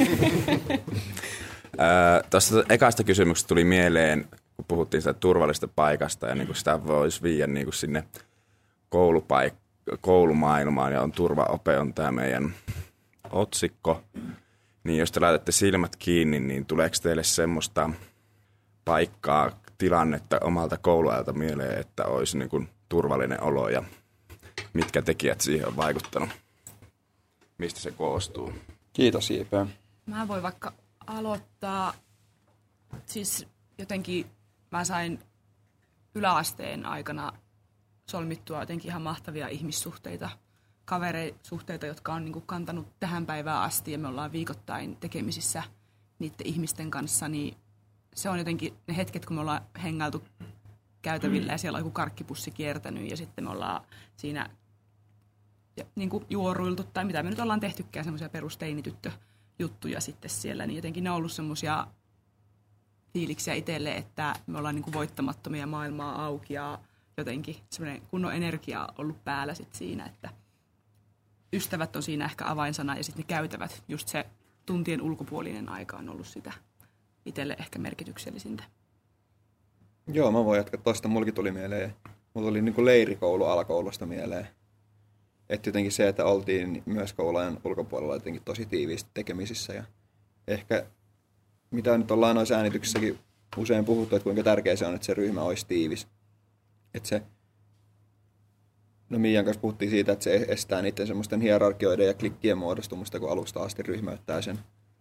Tuosta ekasta kysymyksestä tuli mieleen, kun puhuttiin sitä turvallisesta paikasta ja niin kuin sitä voisi viedä niin kuin sinne koulupaik- koulumaailmaan ja on turvaope on tämä meidän otsikko. Niin jos te laitatte silmät kiinni, niin tuleeko teille semmoista paikkaa, tilannetta omalta kouluajalta mieleen, että olisi niin kuin turvallinen olo ja mitkä tekijät siihen on vaikuttanut? Mistä se koostuu? Kiitos J P. Mä voin vaikka aloittaa. Siis jotenkin mä sain yläasteen aikana solmittua jotenkin ihan mahtavia ihmissuhteita, kavereisuhteita, jotka on niin kuin kantanut tähän päivään asti ja me ollaan viikoittain tekemisissä niiden ihmisten kanssa, niin se on jotenkin ne hetket, kun me ollaan hengailtu käytävillä ja siellä on joku karkkipussi kiertänyt ja sitten me ollaan siinä niin kuin juoruiltu tai mitä me nyt ollaan tehtykään, semmoisia perusteinityttöjuttuja sitten siellä, niin jotenkin ne on ollut semmoisia fiiliksiä itselle, että me ollaan niin kuin voittamattomia maailmaa auki ja jotenkin semmoinen kunnon energia ollut päällä sitten siinä, että ystävät on siinä ehkä avainsana ja sitten ne käytävät, just se tuntien ulkopuolinen aika on ollut sitä itselle ehkä merkityksellisintä. Joo, mä voin jatkaa tuosta. Mullakin tuli mieleen. Mulla tuli niin kuin leirikoulu alakoulusta mieleen. Että jotenkin se, että oltiin myös kouluajan ulkopuolella jotenkin tosi tiiviisti tekemisissä. Ja ehkä, mitä nyt ollaan noissa äänityksissäkin usein puhuttu, että kuinka tärkeää se on, että se ryhmä olisi tiivis. Että se, no Miian kanssa puhuttiin siitä, että se estää niiden semmoisten hierarkioiden ja klikkien muodostumista, kun alusta asti ryhmäyttää sen.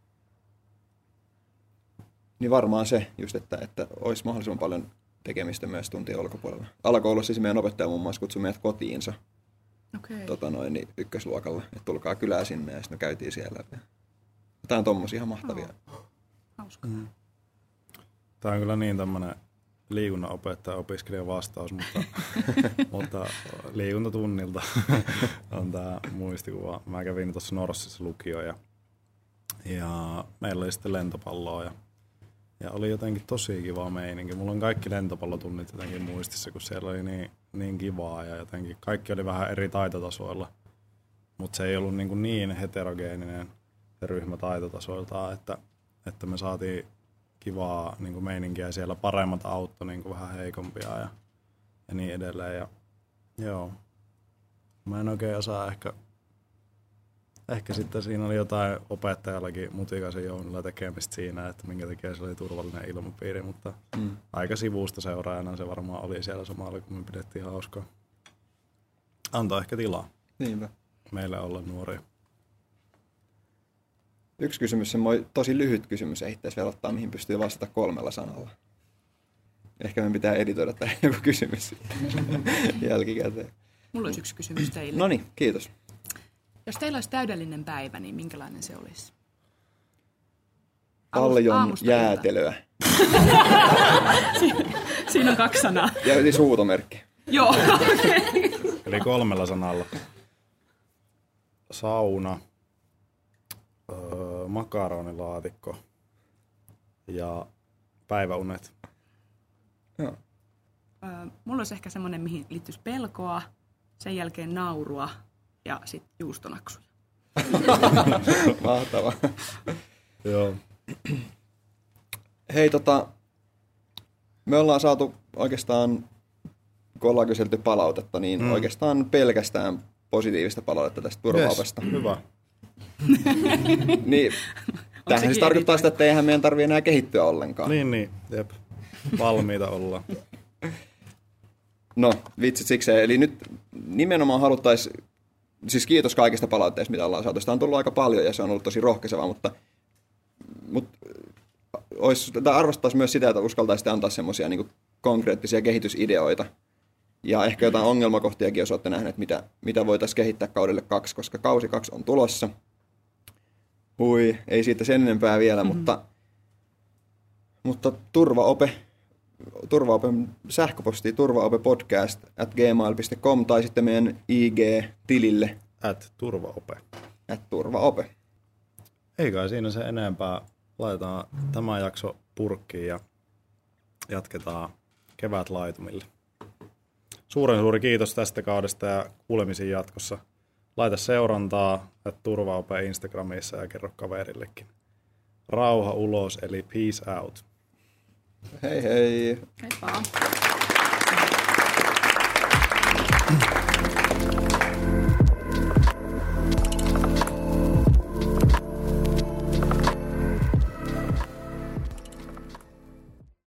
Niin varmaan se just, että, että olisi mahdollisimman paljon tekemistä myös tuntien ulkopuolella. Alakoulussa siis meidän opettaja muun muassa kutsui meidät kotiinsa okay. tota noin, niin ykkösluokalla, että tulkaa kylään sinne ja sitten me käytiin siellä. Tämä on tommosia ihan mahtavia. Oh. Hauska. Mm. Tämä on kyllä niin tämmöinen liikunnan opettaja opiskelijan vastaus, mutta, mutta liikuntatunnilta on tämä muistikuva. Mä kävin tuossa Norssissa lukio ja, ja meillä oli sitten lentopalloa ja Ja oli jotenkin tosi kiva meininki. Mulla on kaikki lentopallotunnit jotenkin muistissa, kun siellä oli niin, niin kivaa ja jotenkin kaikki oli vähän eri taitotasoilla. Mutta se ei ollut niin, niin heterogeeninen ryhmä taitotasoiltaan, että, että me saatiin kivaa niin meininkiä siellä. Paremmat auttoi niin vähän heikompia ja, ja niin edelleen. Ja, joo. Mä en oikein osaa ehkä... Ehkä sitten siinä oli jotain opettajallakin Mutikaisen Jounilla tekemistä siinä, että minkä takia se oli turvallinen ilmapiiri, mutta mm. aika sivusta seuraajana se varmaan oli siellä samalla, kun me pidettiin hauskaa. Antoi ehkä tilaa. Niinpä. Meille olla nuoria. Yksi kysymys, semmoinen tosi lyhyt kysymys, ehdittäisi vielä ottaa, mihin pystyy vastata kolmella sanalla. Ehkä me pitää editoida tähän joku kysymys jälkikäteen. Mulla olisi yksi kysymys teille. No niin, kiitos. Jos teillä olisi täydellinen päivä, niin minkälainen se olisi? Paljon jäätelöä. Siinä on kaksi sanaa. Ja siis huutomerkki. Joo. Eli kolmella sanalla. Sauna, öö, makaronilaatikko ja päiväunet. Joo. Öö, mulla olisi ehkä semmoinen, mihin liittyisi pelkoa, sen jälkeen naurua ja sitten juustonaksuja. Mahtavaa. Joo. Hei, tota, me ollaan saatu oikeastaan, kun ollaan kyselty palautetta, niin mm. oikeastaan pelkästään positiivista palautetta tästä turvaopesta. Yes, hyvä. Niin, tämähän siis tarkoittaa sitä, että eihän meidän tarvitse enää kehittyä ollenkaan. Niin, niin, jep. Valmiita ollaan. No, vitsit sikseen. Eli nyt nimenomaan haluttaisiin, siis kiitos kaikista palautteista, mitä ollaan saatu. Sitä on tullut aika paljon ja se on ollut tosi rohkaisevaa, mutta, mutta olisi, arvostaisi myös sitä, että uskaltaisitte antaa semmoisia niin kuin konkreettisia kehitysideoita. Ja ehkä jotain ongelmakohtiakin, jos olette nähneet, mitä, mitä voitaisiin kehittää kaudelle kaksi, koska kausi kaksi on tulossa. Hui, ei siitä sen enempää vielä, mm-hmm. mutta, mutta turvaope, turvaopen sähköposti turvaopepodcast at gmail piste com tai sitten meidän I G-tilille. At turvaope. At turvaope. Ei kai siinä se enempää. Laitetaan tämä jakso purkkiin ja jatketaan kevät laitumille. Suuren suuri kiitos tästä kaudesta ja kuulemisiin jatkossa. Laita seurantaa, että turvaope Instagramissa ja kerro kaverillekin. Rauha ulos, eli peace out. Hei hei. Heippa.